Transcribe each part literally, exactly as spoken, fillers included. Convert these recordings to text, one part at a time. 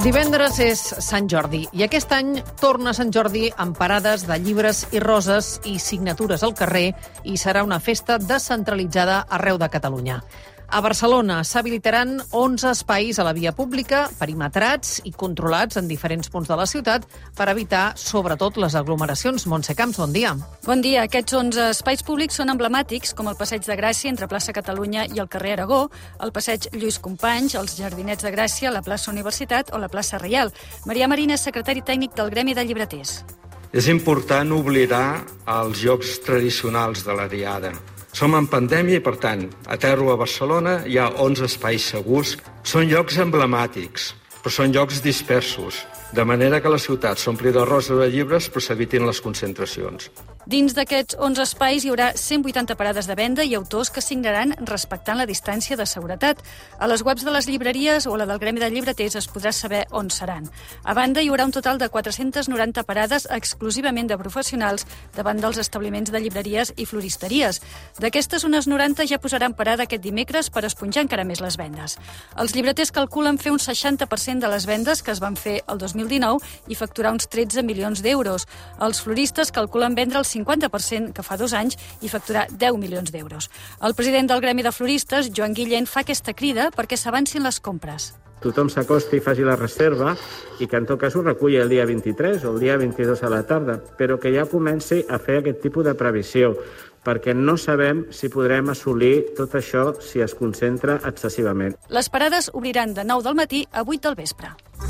Divendres és Sant Jordi i aquest any torna Sant Jordi amb parades de llibres i roses i signatures al carrer i serà una festa descentralitzada arreu de Catalunya. A Barcelona s'habilitaran onze espais a la via pública, perimetrats i controlats en diferents punts de la ciutat per evitar, sobretot, les aglomeracions. Montse Camps, bon dia. Bon dia. Aquests onze espais públics són emblemàtics, com el Passeig de Gràcia entre plaça Catalunya i el carrer Aragó, el Passeig Lluís Companys, els Jardinets de Gràcia, la plaça Universitat o la plaça Reial. Marià Marina, secretari tècnic del Gremi de Llibreters. És important oblidar els jocs tradicionals de la diada. Som en pandèmia i, per tant, a Terro, a Barcelona, hi ha onze espais segurs. Són llocs emblemàtics, però són llocs dispersos, de manera que la ciutat s'ompli de rosa de llibres però s'evitin les concentracions. Dins d'aquests onze espais hi haurà cent vuitanta parades de venda i autors que signaran respectant la distància de seguretat. A les webs de les llibreries o a la del Gremi de Llibreters es podrà saber on seran. A banda, hi haurà un total de quatre-centes noranta parades exclusivament de professionals davant dels establiments de llibreries i floristeries. D'aquestes, unes noranta ja posaran parada aquest dimecres per esponjar encara més les vendes. Els llibreters calculen fer un seixanta per cent de les vendes que es van fer el dos mil dinou i facturar uns tretze milions d'euros. Els floristes calculen vendre el cinquanta per cent que fa dos anys i facturar deu milions d'euros. El president del Gremi de Floristes, Joan Guillén, fa aquesta crida perquè s'avancin les compres. Tothom s'acosti i faci la reserva i que en tot cas ho reculli el dia vint-i-tres o el dia vint-i-dos a la tarda, però que ja comenci a fer aquest tipus de previsió, perquè no sabem si podrem assolir tot això si es concentra excessivament. Les parades obriran de nou del matí a vuit del vespre.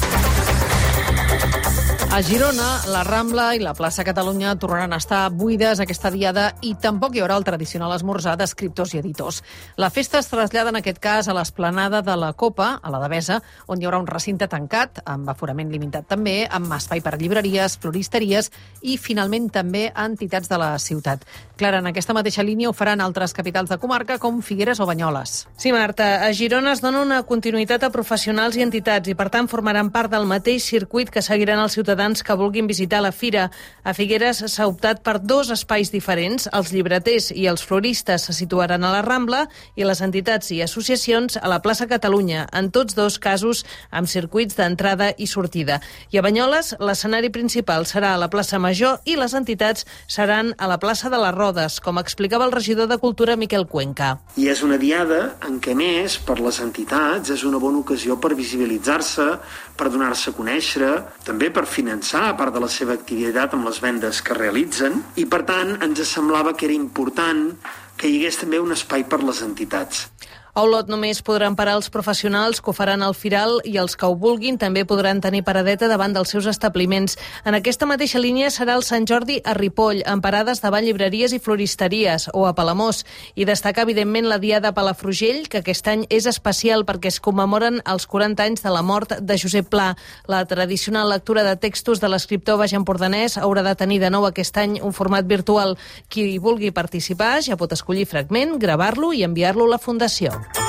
A Girona, la Rambla i la plaça Catalunya tornaran a estar buides aquesta diada i tampoc hi haurà el tradicional esmorzar d'escriptors i editors. La festa es trasllada en aquest cas a l'esplanada de la Copa, a la Devesa, on hi haurà un recinte tancat, amb aforament limitat també, amb espai per a llibreries, floristeries i, finalment, també a entitats de la ciutat. Clara, en aquesta mateixa línia ho faran altres capitals de comarca com Figueres o Banyoles. Sí, Marta, a Girona es dona una continuïtat a professionals i entitats i, per tant, formaran part del mateix circuit que seguiran els ciutadans que vulguin visitar la fira. A Figueres s'ha optat per dos espais diferents. Els llibreters i els floristes se situaran a la Rambla i les entitats i associacions a la plaça Catalunya, en tots dos casos amb circuits d'entrada i sortida. I a Banyoles l'escenari principal serà a la plaça Major i les entitats seran a la plaça de les Rodes, com explicava el regidor de Cultura Miquel Cuenca. I és una diada en què, més, per les entitats és una bona ocasió per visibilitzar-se, per donar-se a conèixer, també per finançar a part de la seva activitat amb les vendes que realitzen, i per tant ens semblava que era important que hi hagués també un espai per les entitats. A Olot només podran parar els professionals que ho faran al Firal i els que ho vulguin també podran tenir paradeta davant dels seus establiments. En aquesta mateixa línia serà el Sant Jordi a Ripoll, amb parades davant llibreries i floristeries, o a Palamós. I destacar, evidentment, la Diada a Palafrugell, que aquest any és especial perquè es commemoren els quaranta anys de la mort de Josep Pla. La tradicional lectura de textos de l'escriptor baix-empordanès haurà de tenir de nou aquest any un format virtual. Qui vulgui participar ja pot escollir fragment, gravar-lo i enviar-lo a la Fundació.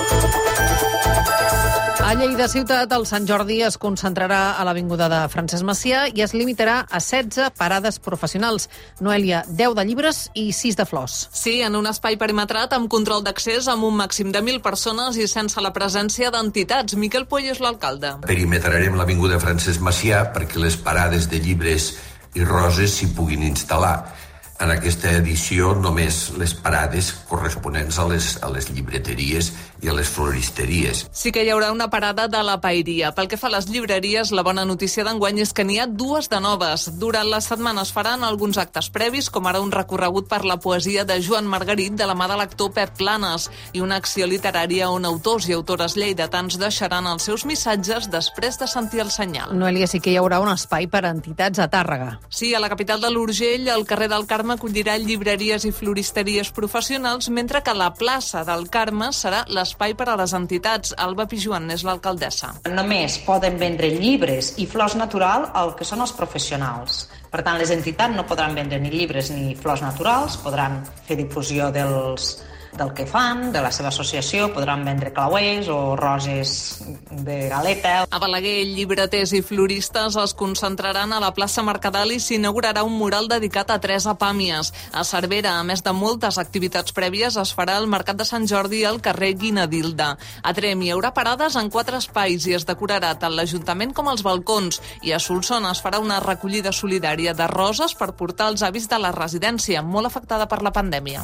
A Lleida ciutat, el Sant Jordi es concentrarà a l'Avinguda de Francesc Macià i es limitarà a setze parades professionals. Noèlia, deu de llibres i sis de flors. Sí, en un espai perimetrat amb control d'accés amb un màxim de mil persones i sense la presència d'entitats. Miquel Puig és l'alcalde. Perimetrarem l'Avinguda Francesc Macià perquè les parades de llibres i roses s'hi puguin instal·lar. En aquesta edició només les parades corresponents a les, a les llibreteries i a les floristeries. Sí que hi haurà una parada de la paeria. Pel que fa a les llibreries, la bona notícia d'enguany és que n'hi ha dues de noves. Durant la setmana es faran alguns actes previs, com ara un recorregut per la poesia de Joan Margarit de la mà de l'actor Pep Planes i una acció literària on autors i autores lleidatans deixaran els seus missatges després de sentir el senyal. Noèlia, sí que hi haurà un espai per a entitats a Tàrrega. Sí, a la capital de l'Urgell, al carrer del Carme acollirà llibreries i floristeries professionals, mentre que la plaça del Carme serà l'espai per a les entitats. Alba Pijuan és l'alcaldessa. Només poden vendre llibres i flors natural al que són els professionals. Per tant, les entitats no podran vendre ni llibres ni flors naturals, podran fer difusió dels del que fan, de la seva associació, podran vendre clauers o roses de galeta. A Balaguer, llibreters i floristes es concentraran a la plaça Mercadal i s'inaugurarà un mural dedicat a Teresa Pàmies. A Cervera, a més de moltes activitats prèvies, es farà el Mercat de Sant Jordi al carrer Guinadilda. A Trem hi haurà parades en quatre espais i es decorarà tant l'Ajuntament com els balcons. I a Solsona es farà una recollida solidària de roses per portar als avis de la residència, molt afectada per la pandèmia.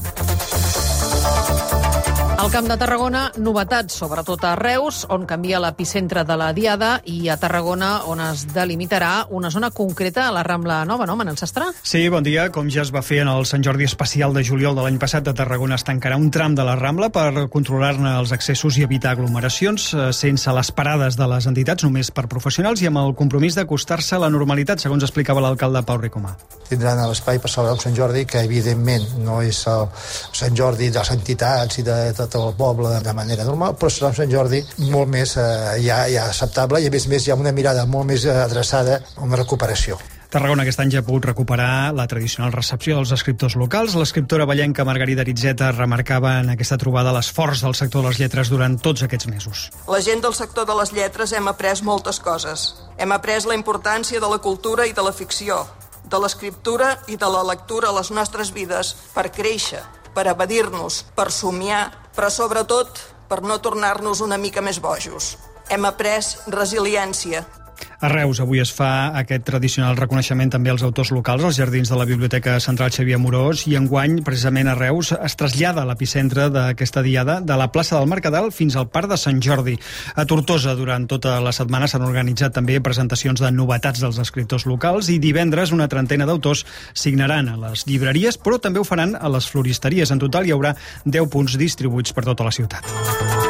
Al Camp de Tarragona, novetats, sobretot a Reus, on canvia l'epicentre de la Diada, i a Tarragona, on es delimitarà una zona concreta a la Rambla Nova, no, Manel Sastre? Sí, bon dia. Com ja es va fer en el Sant Jordi especial de juliol de l'any passat, a Tarragona es tancarà un tram de la Rambla per controlar-ne els accessos i evitar aglomeracions, sense les parades de les entitats, només per professionals, i amb el compromís d'acostar-se a la normalitat, segons explicava l'alcalde Pau Ricomà. Tindran l'espai per celebrar un Sant Jordi que, evidentment, no és el Sant Jordi de les entitats i de tot el poble de manera normal, però serà un Sant Jordi molt més eh, ja, ja acceptable i, a més a més, hi ha una mirada molt més adreçada a una recuperació. Tarragona aquest any ja ha pogut recuperar la tradicional recepció dels escriptors locals. L'escriptora ballenca Margarida Aritzeta remarcava en aquesta trobada l'esforç del sector de les lletres durant tots aquests mesos. La gent del sector de les lletres hem après moltes coses. Hem après la importància de la cultura i de la ficció, de l'escriptura i de la lectura a les nostres vides per créixer, per evadir-nos, per somiar, però sobretot per no tornar-nos una mica més bojos. Hem après resiliència. A Reus avui es fa aquest tradicional reconeixement també als autors locals als jardins de la Biblioteca Central Xavier Amorós, i enguany, precisament a Reus, es trasllada l'epicentre d'aquesta diada de la plaça del Mercadal fins al Parc de Sant Jordi. A Tortosa, durant tota la setmana, s'han organitzat també presentacions de novetats dels escriptors locals, i divendres una trentena d'autors signaran a les llibreries, però també ho faran a les floristeries. En total hi haurà deu punts distribuïts per tota la ciutat.